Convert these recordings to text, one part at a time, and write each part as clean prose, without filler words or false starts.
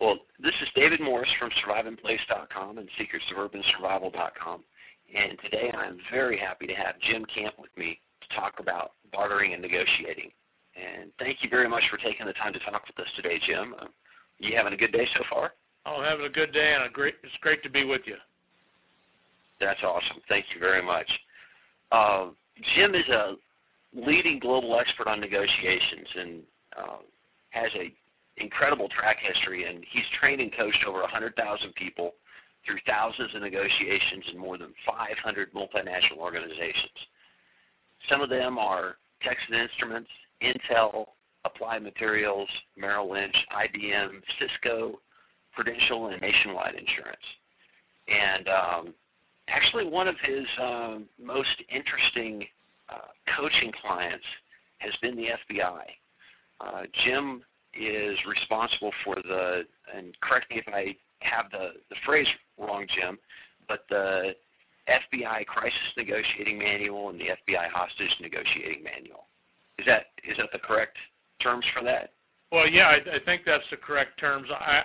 Well, this is David Morris from SurviveInPlace.com and SecretsOfUrbanSurvival.com. And today I'm very happy to have Jim Camp with me to talk about bartering and negotiating. And thank you very much for taking the time to talk with us today, Jim. You having a good day so far? Oh, I'm having a good day, and it's great to be with you. That's awesome. Thank you very much. Jim is a leading global expert on negotiations and has an incredible track history, and he's trained and coached over 100,000 people through thousands of negotiations in more than 500 multinational organizations. Some of them are Texas Instruments, Intel, Applied Materials, Merrill Lynch, IBM, Cisco, Prudential, and Nationwide Insurance. And actually one of his most interesting coaching clients has been the FBI. Jim is responsible for and correct me if I have the phrase wrong, Jim, but the FBI Crisis Negotiating Manual and the FBI Hostage Negotiating Manual. Is that the correct terms for that? Well, yeah, I think that's the correct terms.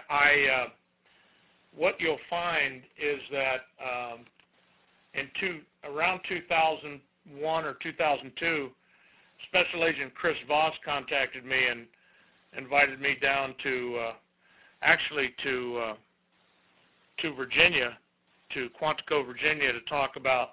What you'll find is that around 2001 or 2002, Special Agent Chris Voss contacted me and invited me down to Virginia, to Quantico, Virginia, to talk about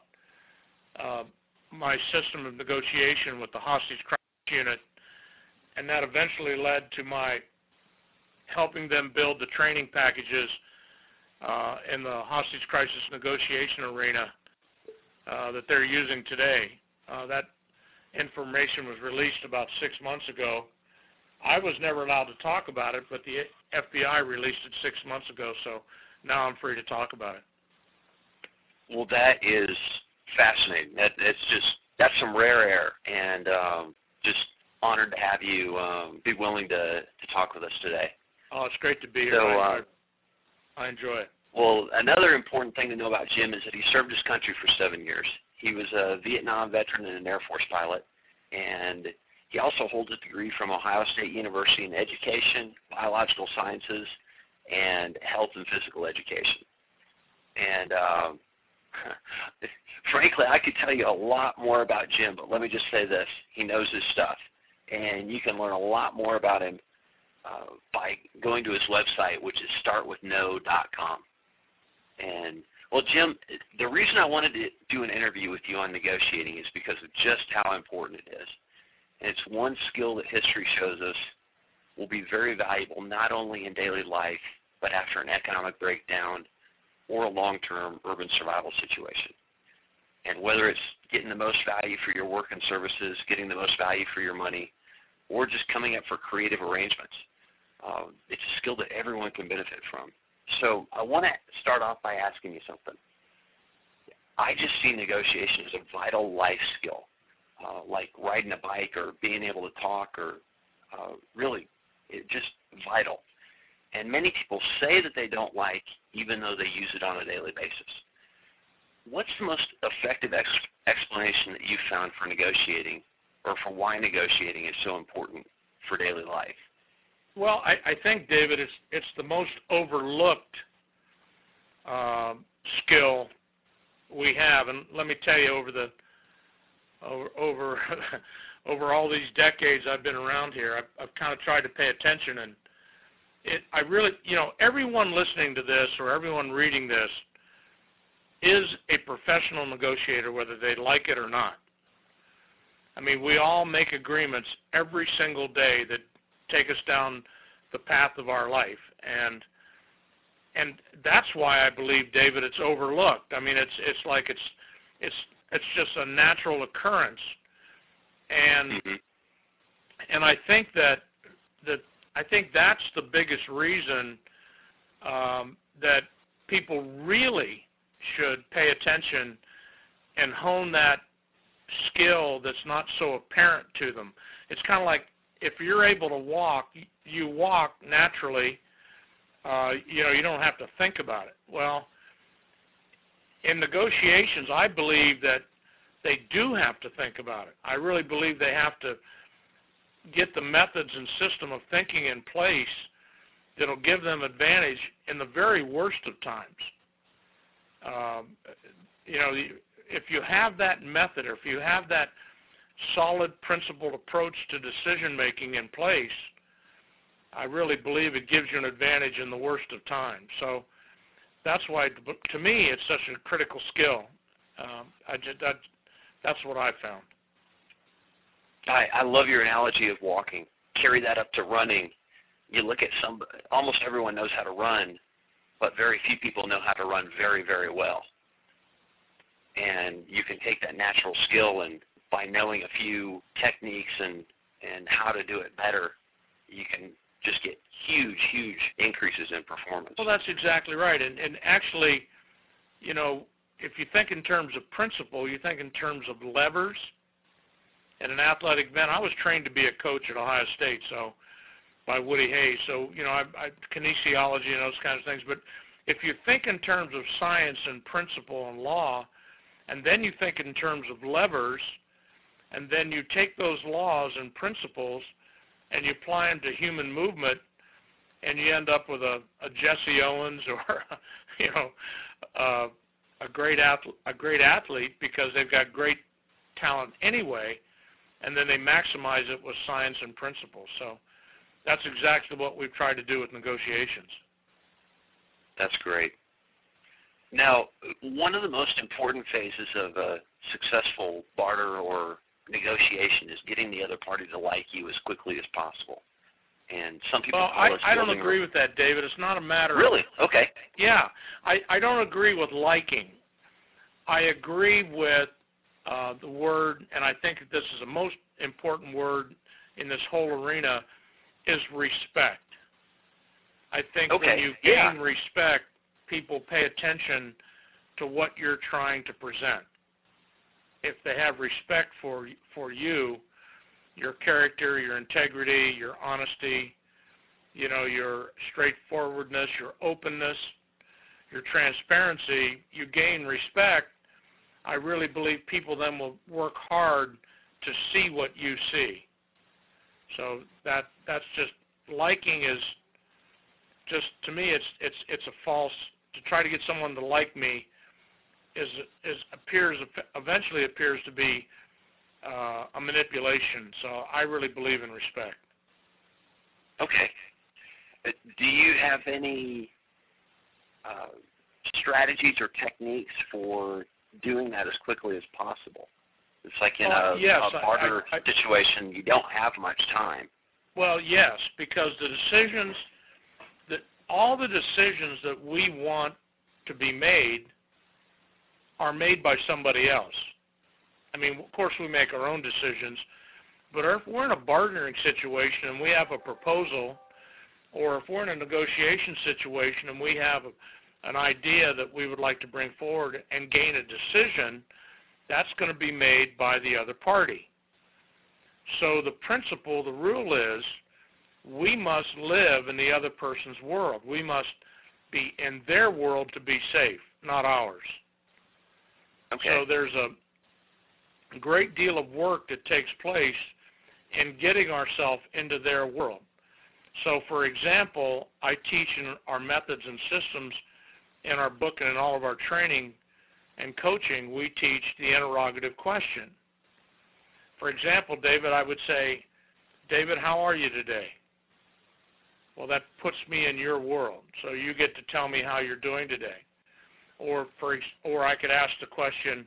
my system of negotiation with the Hostage Crisis Unit, and that eventually led to my helping them build the training packages in the hostage crisis negotiation arena that they're using today. That information was released about 6 months ago. I was never allowed to talk about it, but the FBI released it 6 months ago, so now I'm free to talk about it. Well, that is fascinating. That's some rare air, and just honored to have you be willing to talk with us today. Oh, it's great to be here. So, I enjoy it. Well, another important thing to know about Jim is that he served his country for 7 years. He was a Vietnam veteran and an Air Force pilot, and he also holds a degree from Ohio State University in Education, Biological Sciences, and Health and Physical Education. And frankly, I could tell you a lot more about Jim, but let me just say this. He knows his stuff, and you can learn a lot more about him by going to his website, which is startwithno.com. And, well, Jim, the reason I wanted to do an interview with you on negotiating is because of just how important it is. And it's one skill that history shows us will be very valuable not only in daily life, but after an economic breakdown or a long-term urban survival situation. And whether it's getting the most value for your work and services, getting the most value for your money, or just coming up for creative arrangements, it's a skill that everyone can benefit from. So I want to start off by asking you something. I just see negotiation as a vital life skill, like riding a bike or being able to talk, or really just vital. And many people say that they don't like, even though they use it on a daily basis. What's the most effective explanation that you've found for negotiating, or for why negotiating is so important for daily life? Well, I think, David, it's the most overlooked skill we have, and let me tell you, over all these decades I've been around here, I've kind of tried to pay attention, and I really, everyone listening to this or everyone reading this is a professional negotiator, whether they like it or not. I mean, we all make agreements every single day that take us down the path of our life, and that's why I believe, David, it's overlooked. I mean, it's just a natural occurrence, and I think that's the biggest reason that people really should pay attention and hone that skill that's not so apparent to them. It's kind of like, if you're able to walk, you walk naturally. You don't have to think about it. Well, in negotiations, I believe that they do have to think about it. I really believe they have to get the methods and system of thinking in place that'll give them advantage in the very worst of times. You know, if you have that method, or if you have that solid, principled approach to decision making in place, I really believe it gives you an advantage in the worst of times. So that's why, to me, it's such a critical skill. That's what I found. I love your analogy of walking. Carry that up to running. You look at almost everyone knows how to run, but very few people know how to run very, very well. And you can take that natural skill, and by knowing a few techniques and how to do it better, you can just get huge, huge increases in performance. Well, that's exactly right. And actually, you know, if you think in terms of principle, you think in terms of levers. In an athletic event, I was trained to be a coach at Ohio State, so by Woody Hayes. So, you know, I kinesiology and those kinds of things. But if you think in terms of science and principle and law, and then you think in terms of levers, and then you take those laws and principles and you apply them to human movement, and you end up with a Jesse Owens or, you know, a great athlete because they've got great talent anyway, and then they maximize it with science and principles. So that's exactly what we've tried to do with negotiations. That's great. Now, one of the most important phases of a successful barter or negotiation is getting the other party to like you as quickly as possible. And some people I don't agree with that, David. It's not a matter Really? of... Okay. Yeah. I don't agree with liking. I agree with the word, and I think that this is the most important word in this whole arena, is respect. I think when you gain respect, people pay attention to what you're trying to present. If they have respect for you, your character, your integrity, your honesty, you know, your straightforwardness, your openness, your transparency, you gain respect, I really believe people then will work hard to see what you see. So that's just, liking is just, to me, it's a false, to try to get someone to like me eventually appears to be a manipulation. So I really believe in respect. Okay. Do you have any strategies or techniques for doing that as quickly as possible? It's like in a barter situation, you don't have much time. Well, yes, because all the decisions that we want to be made are made by somebody else. I mean, of course, we make our own decisions, but if we're in a bartering situation and we have a proposal, or if we're in a negotiation situation and we have an idea that we would like to bring forward and gain a decision, that's going to be made by the other party. So the principle, the rule is, we must live in the other person's world. We must be in their world to be safe, not ours. Okay. So there's a great deal of work that takes place in getting ourselves into their world. So, for example, I teach in our methods and systems in our book and in all of our training and coaching, we teach the interrogative question. For example, David, I would say, David, how are you today? Well, that puts me in your world, so you get to tell me how you're doing today. Or I could ask the question,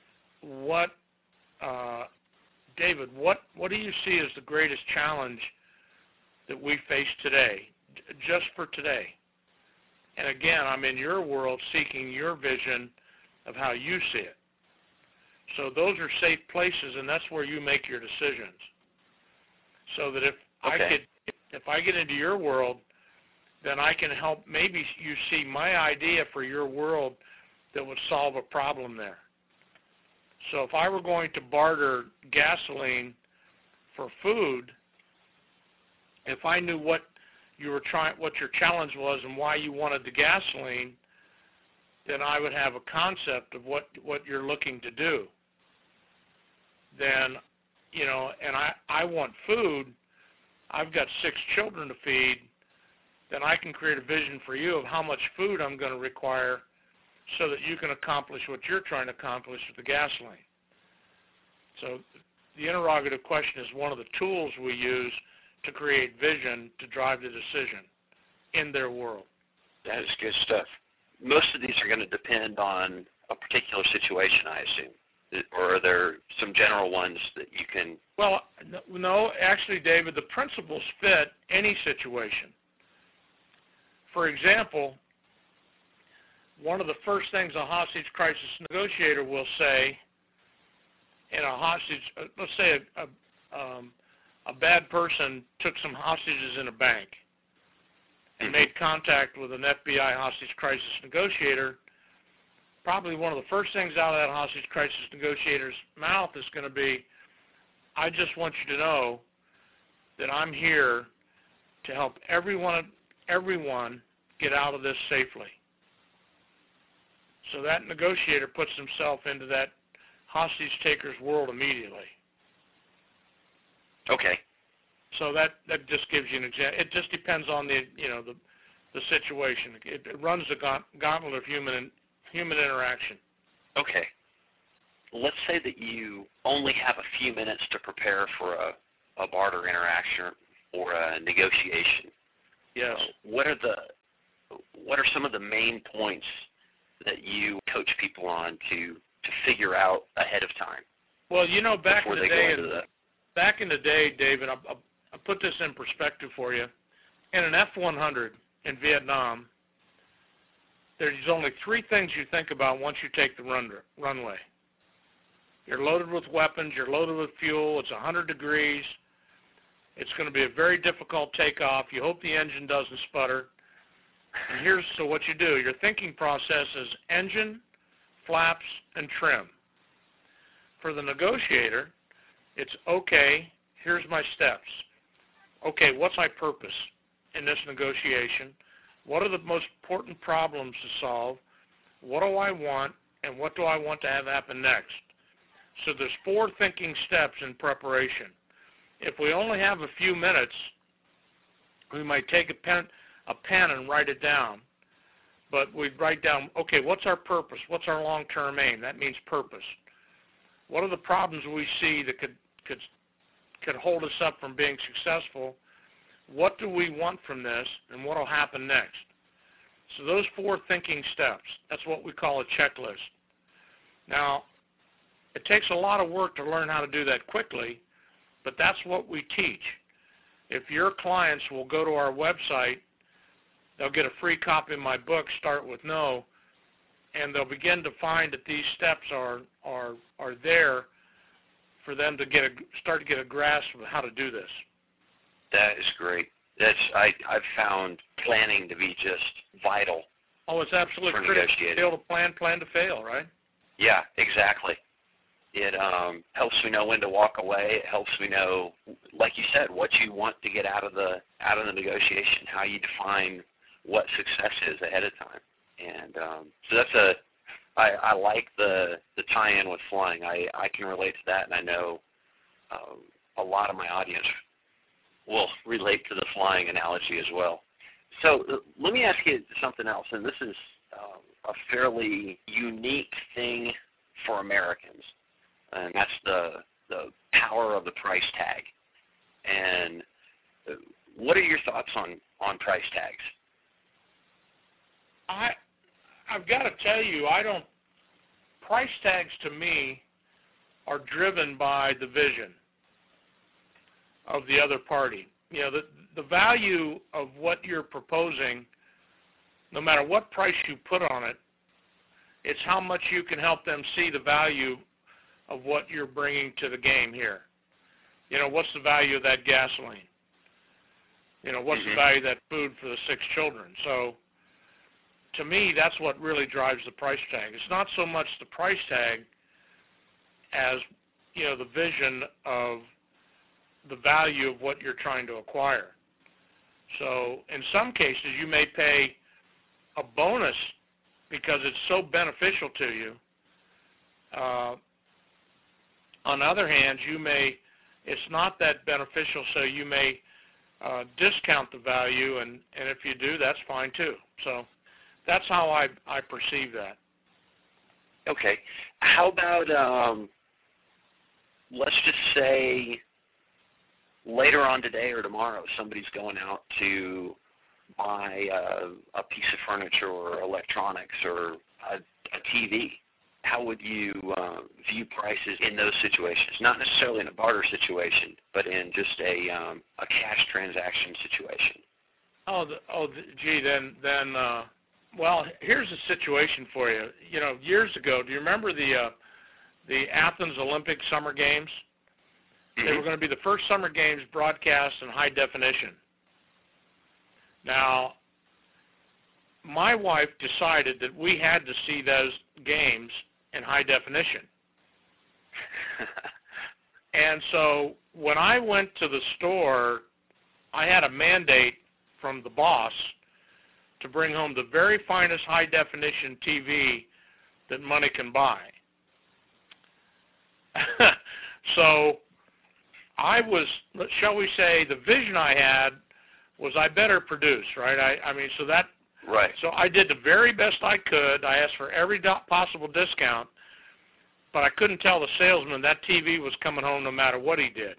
David, what do you see as the greatest challenge that we face today, just for today? And again, I'm in your world seeking your vision of how you see it. So those are safe places, and that's where you make your decisions. So that if I get into your world, then I can help, maybe you see my idea for your world that would solve a problem there. So if I were going to barter gasoline for food, if I knew what your challenge was and why you wanted the gasoline, then I would have a concept of what you're looking to do. Then, and I want food. I've got 6 children to feed, then I can create a vision for you of how much food I'm going to require so that you can accomplish what you're trying to accomplish with the gasoline. So the interrogative question is one of the tools we use to create vision to drive the decision in their world. That is good stuff. Most of these are going to depend on a particular situation, I assume. Or are there some general ones that you can... Well, no, actually, David, the principles fit any situation. For example, one of the first things a hostage crisis negotiator will say in a hostage, let's say a bad person took some hostages in a bank and made contact with an FBI hostage crisis negotiator. Probably one of the first things out of that hostage crisis negotiator's mouth is going to be, I just want you to know that I'm here to help everyone get out of this safely. So that negotiator puts himself into that hostage taker's world immediately. Okay. So that just gives you an example. It just depends on the situation. It runs the gauntlet of human interaction. Okay. Let's say that you only have a few minutes to prepare for a barter interaction or a negotiation. Yes. What are some of the main points that you coach people on to figure out ahead of time? Well, you know, back in the day, David, I'll put this in perspective for you. In an F-100 in Vietnam, there's only three things you think about once you take the runway. You're loaded with weapons, you're loaded with fuel, it's 100 degrees, it's going to be a very difficult takeoff, you hope the engine doesn't sputter. And so what you do, your thinking process is engine, flaps, and trim. For the negotiator, it's okay, here's my steps. Okay, what's my purpose in this negotiation? What are the most important problems to solve? What do I want, and what do I want to have happen next? So there's 4 thinking steps in preparation. If we only have a few minutes, we might take a pen and write it down. But we'd write down, okay, what's our purpose? What's our long-term aim? That means purpose. What are the problems we see that could hold us up from being successful? What do we want from this, and what will happen next? So those 4 thinking steps, that's what we call a checklist. Now, it takes a lot of work to learn how to do that quickly, but that's what we teach. If your clients will go to our website, they'll get a free copy of my book, Start With No, and they'll begin to find that these steps are there for them to start to get a grasp of how to do this. That is great. I've found planning to be just vital. Oh, it's absolutely critical to be able to plan to fail, right? Yeah, exactly. It helps me know when to walk away. It helps me know, like you said, what you want to get out of the negotiation, how you define what success is ahead of time. And so I like the tie-in with flying. I can relate to that, and I know a lot of my audience will relate to the flying analogy as well. So let me ask you something else, and this is a fairly unique thing for Americans, and that's the power of the price tag. And what are your thoughts on price tags? I've got to tell you, price tags to me are driven by the vision of the other party. You know, the value of what you're proposing, no matter what price you put on it, it's how much you can help them see the value of what you're bringing to the game here. You know, what's the value of that gasoline? You know, what's the value of that food for the 6 children? So, to me, that's what really drives the price tag. It's not so much the price tag as, you know, the vision of the value of what you're trying to acquire. So, in some cases, you may pay a bonus because it's so beneficial to you. On the other hand, it's not that beneficial, so you may discount the value, and if you do, that's fine too. So that's how I perceive that. Okay. How about, let's just say later on today or tomorrow, somebody's going out to buy a piece of furniture or electronics or a TV. How would you view prices in those situations? Not necessarily in a barter situation, but in just a cash transaction situation. Well, here's a situation for you. You know, years ago, do you remember the Athens Olympic Summer Games? Mm-hmm. They were going to be the first summer games broadcast in high definition. Now, my wife decided that we had to see those games in high definition. And so when I went to the store, I had a mandate from the boss to bring home the very finest high definition TV that money can buy. So I was, shall we say, the vision I had was I better produce, right? I mean, so that, right. So I did the very best I could. I asked for every possible discount, but I couldn't tell the salesman that TV was coming home no matter what he did.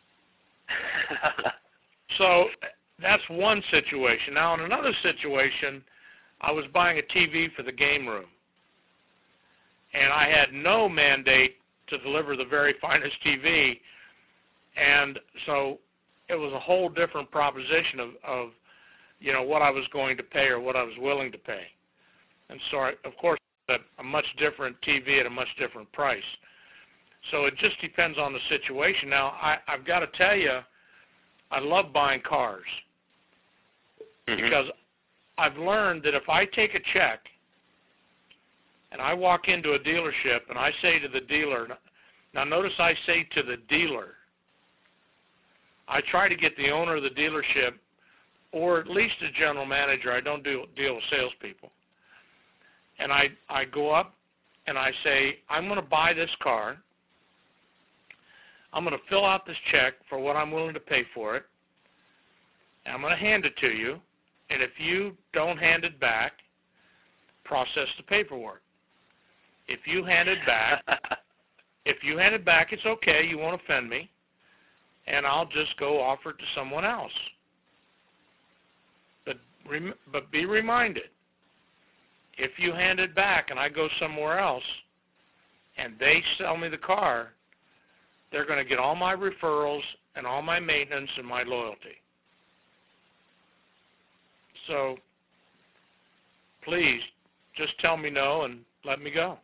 So that's one situation. Now, in another situation, I was buying a TV for the game room, and I had no mandate to deliver the very finest TV, and so it was a whole different proposition of you know, what I was going to pay or what I was willing to pay. And so, of course, a much different TV at a much different price. So it just depends on the situation. Now, I've got to tell you, I love buying cars. Mm-hmm. Because I've learned that if I take a check and I walk into a dealership and I say to the dealer, now notice I say to the dealer, I try to get the owner of the dealership or at least a general manager. I don't deal with salespeople. And I go up and I say, I'm going to buy this car. I'm going to fill out this check for what I'm willing to pay for it. And I'm going to hand it to you. And if you don't hand it back, process the paperwork. If you hand it back, it's okay. You won't offend me. And I'll just go offer it to someone else. But be reminded, if you hand it back and I go somewhere else and they sell me the car, they're going to get all my referrals and all my maintenance and my loyalty. So please just tell me no and let me go.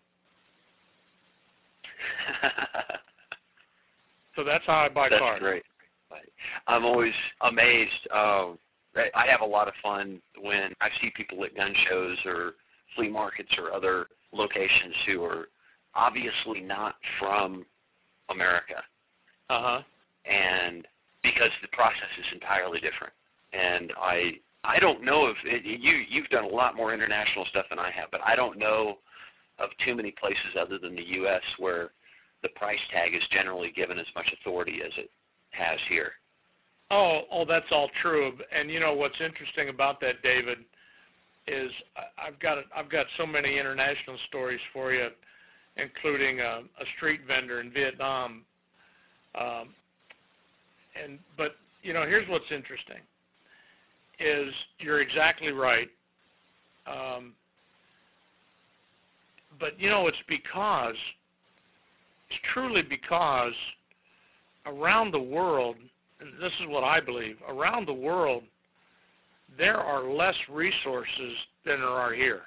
So that's how I buy cars. That's great. I'm always amazed. I have a lot of fun when I see people at gun shows or flea markets or other locations who are obviously not from America. Uh-huh. And because the process is entirely different. And I don't know if you've done a lot more international stuff than I have, but I don't know of too many places other than the U.S. where the price tag is generally given as much authority as it has here. Oh, that's all true. And you know what's interesting about that, David, is I've got so many international stories for you, including a street vendor in Vietnam. But you know, here's what's interesting: is you're exactly right. But you know, it's truly because around the world, and this is what I believe, around the world, there are less resources than there are here.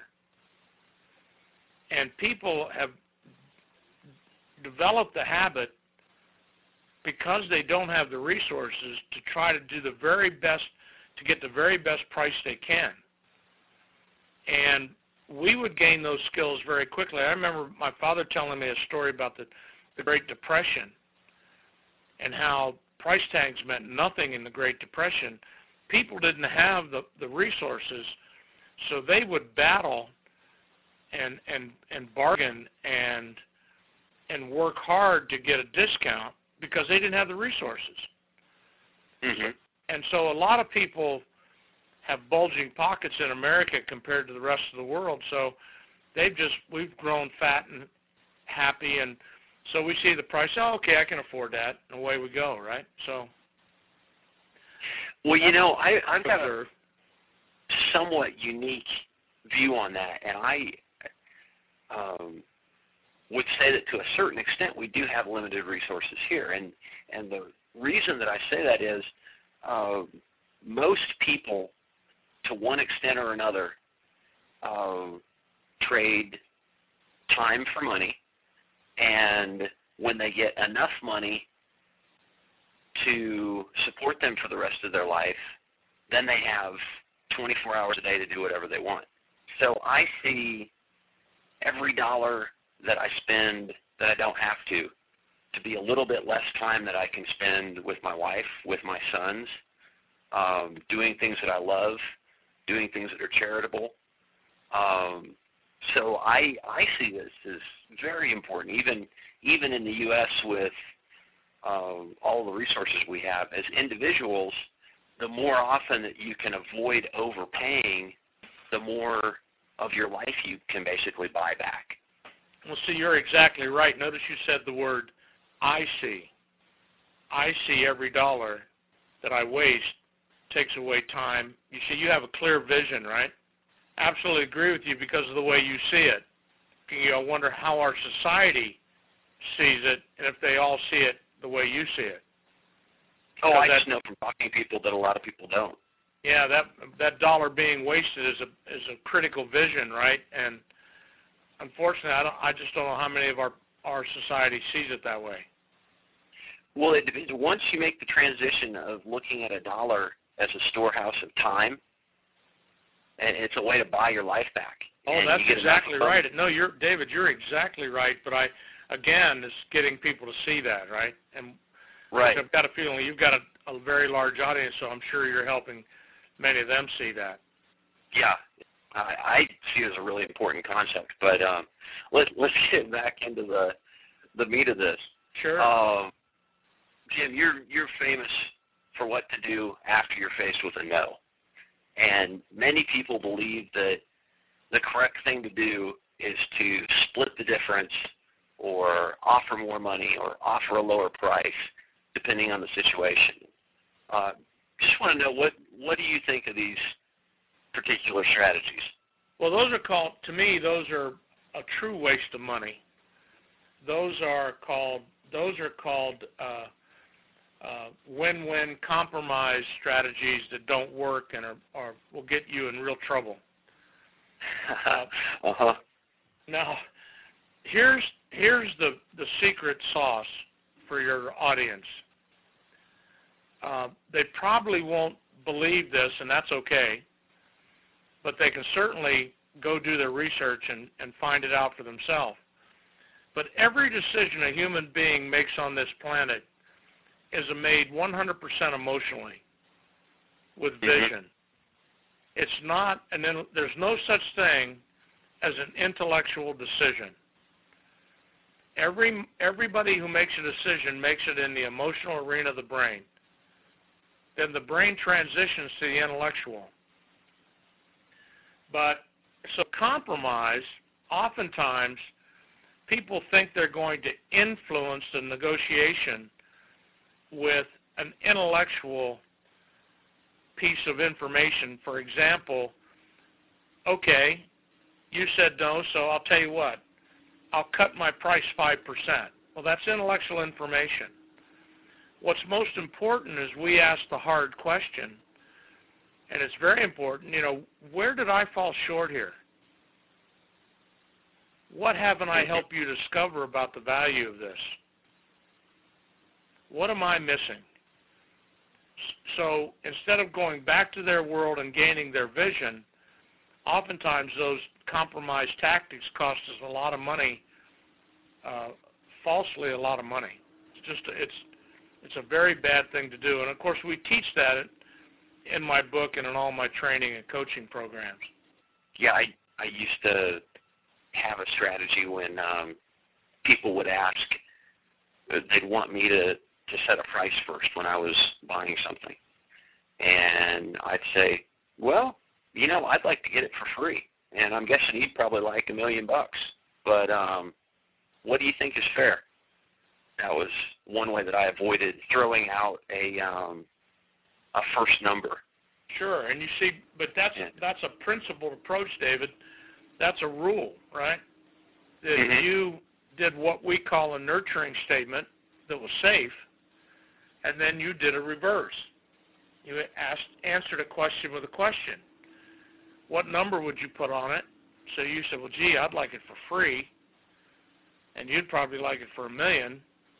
And people have developed the habit, because they don't have the resources, to try to do the very best, to get the very best price they can. And we would gain those skills very quickly. I remember my father telling me a story about the Great Depression and how price tags meant nothing in the Great Depression. People didn't have the resources, so they would battle and bargain and work hard to get a discount because they didn't have the resources. Mm-hmm. And so a lot of people have bulging pockets in America compared to the rest of the world. So we've grown fat and happy, and so we see the price. Oh, okay, I can afford that, and away we go, right? So. Well, you know, I've got a somewhat unique view on that, and I would say that to a certain extent we do have limited resources here, and the reason that I say that is most people, to one extent or another, trade time for money, and when they get enough money to support them for the rest of their life, then they have 24 hours a day to do whatever they want. So I see every dollar that I spend that I don't have to be a little bit less time that I can spend with my wife, with my sons, doing things that I love, doing things that are charitable. So I see this as very important, even in the U.S. with all the resources we have. As individuals, the more often that you can avoid overpaying, the more of your life you can basically buy back. Well, see, you're exactly right. Notice you said the word I see. I see every dollar that I waste takes away time. You see, you have a clear vision, right? Absolutely agree with you because of the way you see it. You wonder how our society sees it and if they all see it the way you see it. Oh, I just know from talking to people that a lot of people don't. Yeah, that dollar being wasted is a critical vision, right? And unfortunately, I just don't know how many of our society sees it that way. Well, it depends. Once you make the transition of looking at a dollar as a storehouse of time, and it's a way to buy your life back. Oh, that's exactly right. No, David, you're exactly right. But again, it's getting people to see that, right? And right. I've got a feeling you've got a very large audience, so I'm sure you're helping many of them see that. Yeah, I see it as a really important concept. But let's get back into the meat of this. Sure. Jim, you're famous for what to do after you're faced with a no. And many people believe that the correct thing to do is to split the difference or offer more money or offer a lower price, depending on the situation. Just want to know, what do you think of these particular strategies? Well, to me, those are a true waste of money. Those are called win-win compromise strategies that don't work and will get you in real trouble. Now, here's the secret sauce for your audience. They probably won't believe this, and that's okay, but they can certainly go do their research and find it out for themselves. But every decision a human being makes on this planet is made 100% emotionally with vision. It's not, and then there's no such thing as an intellectual decision. Everybody who makes a decision makes it in the emotional arena of the brain. Then the brain transitions to the intellectual. But so compromise, oftentimes people think they're going to influence the negotiation with an intellectual piece of information. For example, okay, you said no, so I'll tell you what, I'll cut my price 5%. Well, that's intellectual information. What's most important is we ask the hard question, and it's very important, where did I fall short here? What haven't I helped you discover about the value of this? What am I missing? So instead of going back to their world and gaining their vision, oftentimes those compromise tactics cost us a lot of money, falsely a lot of money. It's a very bad thing to do. And, of course, we teach that in my book and in all my training and coaching programs. Yeah, I used to have a strategy when people would ask, they'd want me to set a price first when I was buying something. And I'd say, well, I'd like to get it for free. And I'm guessing he'd probably like $1 million. But what do you think is fair? That was one way that I avoided throwing out a first number. Sure, and you see, but that's a principled approach, David. That's a rule, right? That you did what we call a nurturing statement that was safe, and then you did a reverse. You answered a question with a question. What number would you put on it? So you said, well, gee, I'd like it for free, and you'd probably like it for $1 million.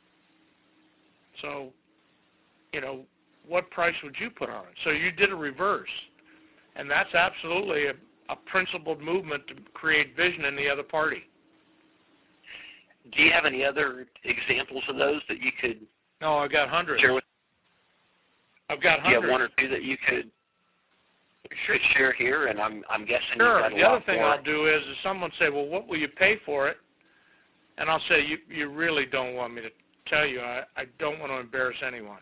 So, what price would you put on it? So you did a reverse, and that's absolutely a principled movement to create vision in the other party. Do you have any other examples of those that you could? No, I've got hundreds. Share with? I've got hundreds. Do you have one or two that you could share here? And I'm guessing sure. You've got a the lot other thing more. I'll do is someone say, well, what will you pay for it? And I'll say, you really don't want me to tell you. I don't want to embarrass anyone.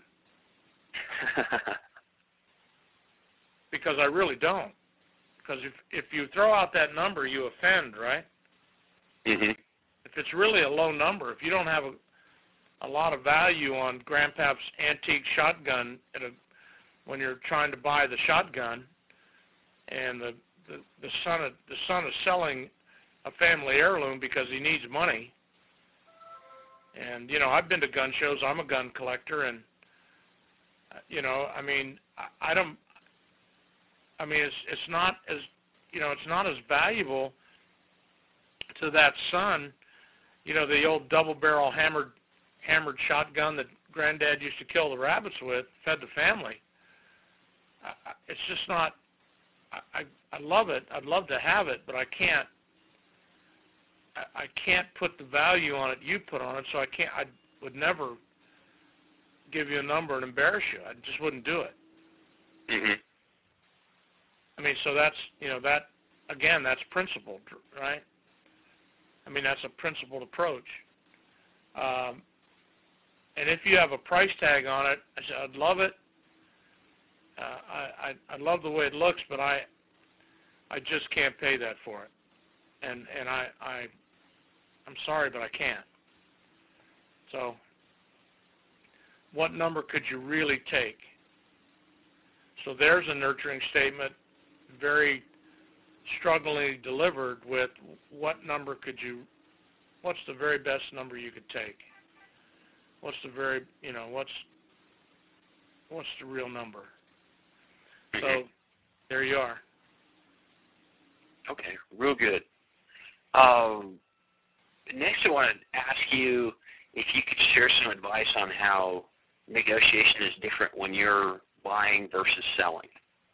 Because I really don't. Because if you throw out that number, you offend, right? Mm-hmm. If it's really a low number, if you don't have a lot of value on Grandpap's antique shotgun when you're trying to buy the shotgun, and the son is selling a family heirloom because he needs money. And I've been to gun shows. I'm a gun collector, and it's not as valuable to that son. The old double-barrel hammered shotgun that Granddad used to kill the rabbits with, fed the family. It's just not. I love it. I'd love to have it, but I can't. I can't put the value on it you put on it, so I can't. I would never give you a number and embarrass you. I just wouldn't do it. Mm-hmm. So that's that again. That's principled, right? That's a principled approach. And if you have a price tag on it, I said I'd love it. I love the way it looks, but I just can't pay that for it. And I'm sorry, but I can't. So, what number could you really take? So there's a nurturing statement, very strugglingly delivered with what number what's the very best number you could take? What's the very, what's the real number? So, there you are. Okay, real good. Next, I want to ask you if you could share some advice on how negotiation is different when you're buying versus selling.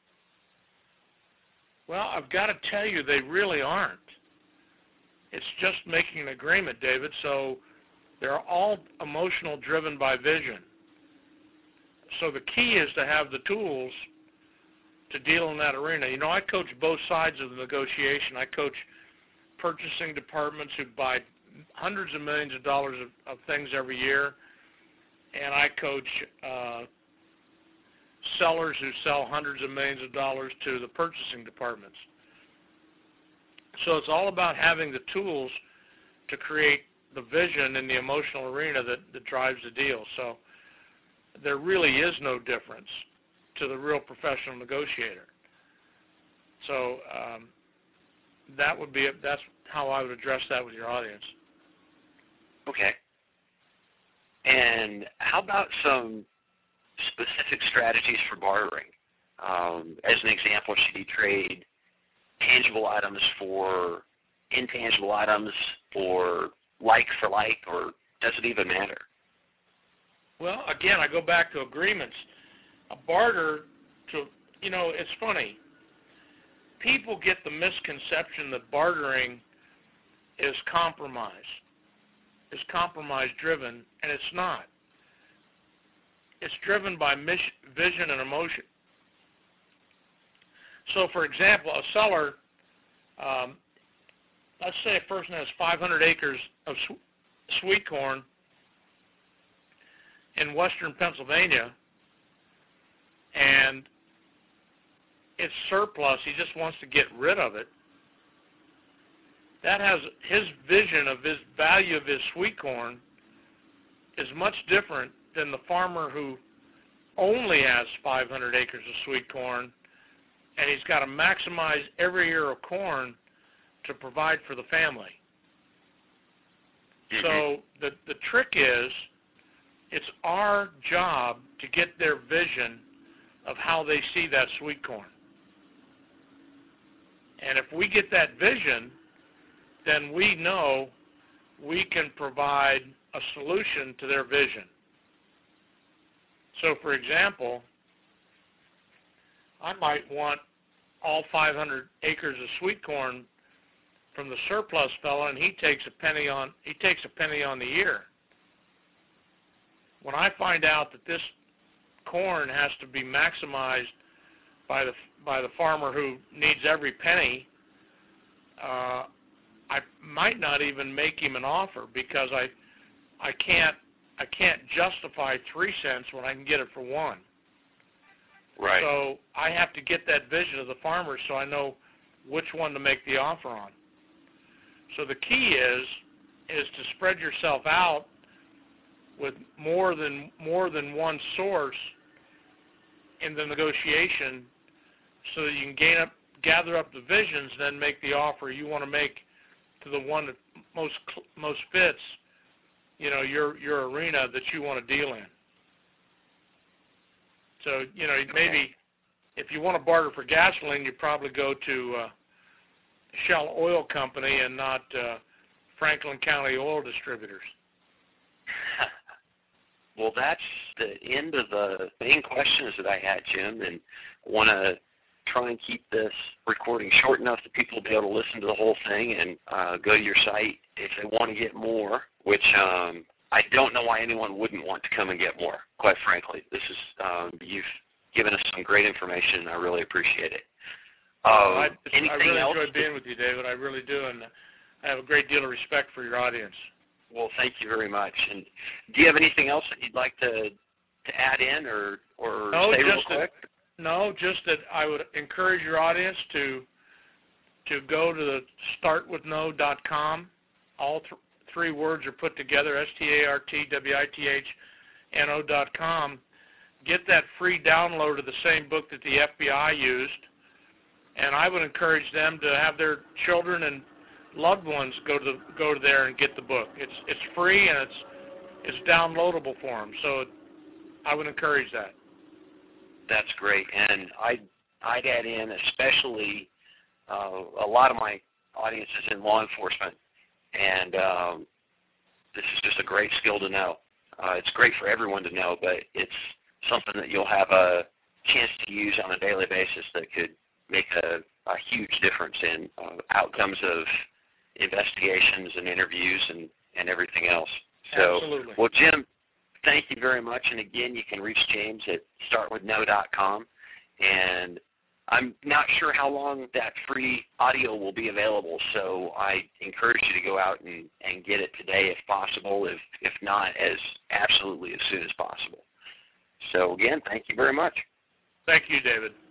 Well, I've got to tell you, they really aren't. It's just making an agreement, David, so they're all emotional, driven by vision. So the key is to have the tools to deal in that arena. I coach both sides of the negotiation. I coach purchasing departments who buy hundreds of millions of dollars of things every year, and I coach sellers who sell hundreds of millions of dollars to the purchasing departments. So it's all about having the tools to create the vision in the emotional arena that drives the deal. So there really is no difference to the real professional negotiator. So that's how I would address that with your audience. Okay. And how about some specific strategies for bartering? As an example, should you trade tangible items for intangible items, or like for like, or does it even matter? Well, again, I go back to agreements. A barter, it's funny. People get the misconception that bartering is compromise driven, and it's not. It's driven by vision and emotion. So, for example, a seller, let's say a person has 500 acres of sweet corn in western Pennsylvania, and it's surplus, he just wants to get rid of it, that has his vision of his value of his sweet corn is much different than the farmer who only has 500 acres of sweet corn, and he's got to maximize every ear of corn to provide for the family. So the trick is, it's our job to get their vision of how they see that sweet corn. And if we get that vision, then we know we can provide a solution to their vision. So, for example, I might want all 500 acres of sweet corn from the surplus fella, and he takes a penny on the ear. When I find out that this corn has to be maximized by the farmer who needs every penny, I might not even make him an offer, because I can't justify 3 cents when I can get it for 1. Right. So I have to get that vision of the farmer so I know which one to make the offer on. So the key is to spread yourself out with more than one source in the negotiation, so that you can gather up the visions, and then make the offer you want to make to the one that most fits, your arena that you want to deal in. So, maybe if you want to barter for gasoline, you probably go to Shell Oil Company and not Franklin County Oil Distributors. Well, that's the end of the main questions that I had, Jim, and I want to try and keep this recording short enough that people will be able to listen to the whole thing and go to your site if they want to get more, which I don't know why anyone wouldn't want to come and get more, quite frankly. This is you've given us some great information, and I really appreciate it. I Anything really else? enjoyed being with you, David. I really do, and I have a great deal of respect for your audience. Well, thank you very much. And do you have anything else that you'd like to add in or say real quick? Just that I would encourage your audience to go to the startwithno.com. All three words are put together, STARTWITHNO.com. Get that free download of the same book that the FBI used, and I would encourage them to have their children and loved ones go to there and get the book. It's free, and it's downloadable for them. So I would encourage that. That's great, and I'd add in, especially a lot of my audience is in law enforcement, and this is just a great skill to know. It's great for everyone to know, but it's something that you'll have a chance to use on a daily basis that could make a huge difference in outcomes of investigations and interviews and everything else. So, absolutely. Well, Jim, thank you very much. And again, you can reach James at startwithno.com. And I'm not sure how long that free audio will be available, so I encourage you to go out and get it today if possible, if not, absolutely as soon as possible. So again, thank you very much. Thank you, David.